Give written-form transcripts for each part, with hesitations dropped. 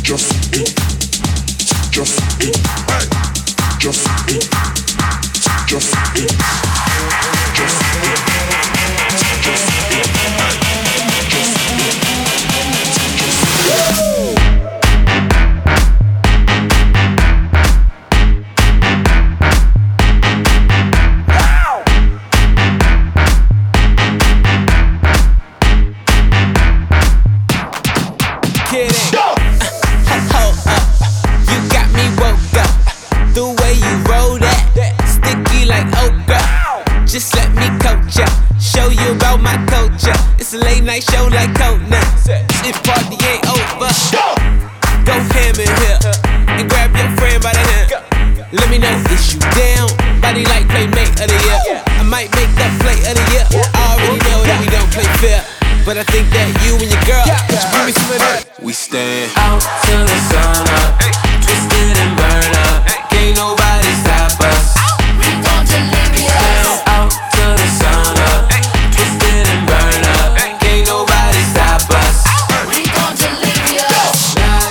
It's a late night show like Conan. If party ain't over, go ham in here and grab your friend by the hand. Let me know if you down. Body like playmate of the year. I might make that play of the year. I already know that we don't play fair, but I think that you and your girl should give me some of that. We stand out till the sun up, twisted and burn up. Can't nobody stop us. We gon' delirious. Out till the sun up, twisted and burn up. Can't nobody stop us. We gon' delirious.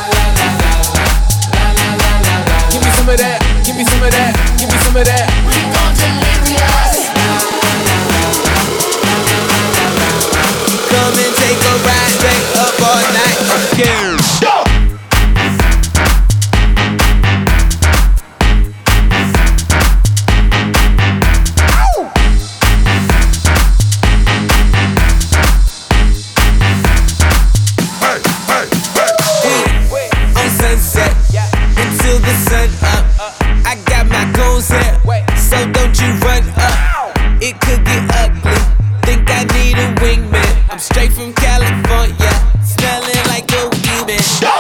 Give me some of that. Give me some of that. Give me some of that. We gon' delirious. Come and take a ride, stay up all night. Yeah. Until the sun up, I got my goals here, so don't you run up. It could get ugly. Think I need a wingman. I'm straight from California, smelling like a weed.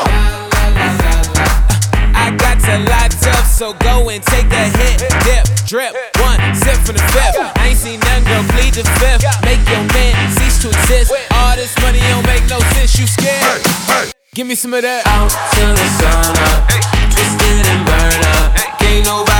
I got to light up, so go and take a hit, dip, drip, one sip from the fifth. I ain't seen none, girl, plead the fifth. Make your man cease to exist. All this money don't make no sense. You scared? Give me some of that. Out till the sun up, twisted and burn up. Can't nobody